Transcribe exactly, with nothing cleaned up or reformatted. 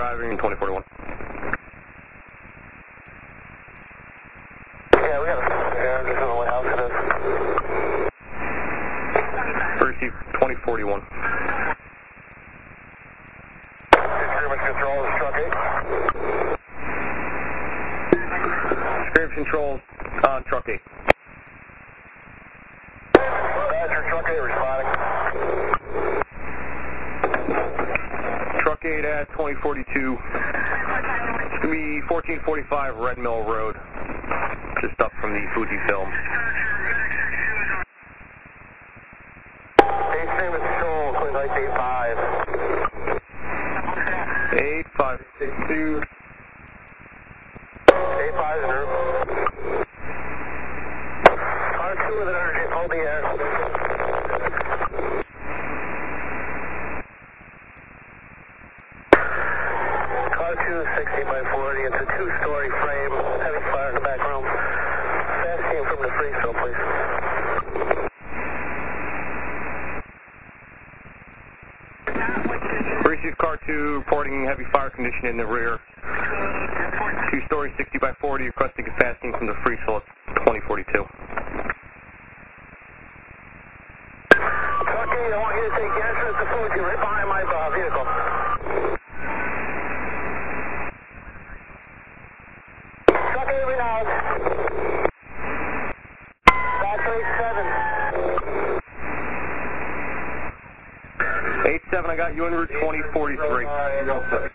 driving twenty forty-one. Yeah, we got a yeah, just in the warehouse it is. Receive twenty forty-one. Screamage control is truck eight. Screamage control on truck eight. Badger truck eight responding. Truck eight at twenty forty-two. It's going to be fourteen forty-five Red Mill Road. Just up from the Fujifilm. Eight screamage control, clean lights eight five. eight five six two. eight five is in route. R two with an energy, hold the air. Car two, sixty by forty, it's a two-story frame, heavy fire in the back room. Fast team from the free throw, please. Receive car two, reporting heavy fire condition in the rear. Two-story, sixty by forty, requesting capacity from the free throw at twenty forty-two. Truck eight, I want you to take the entrance to Fuji right behind my uh, vehicle. Truck eight, we now. That's eight seven. eight seven, I got you en route twenty forty-three.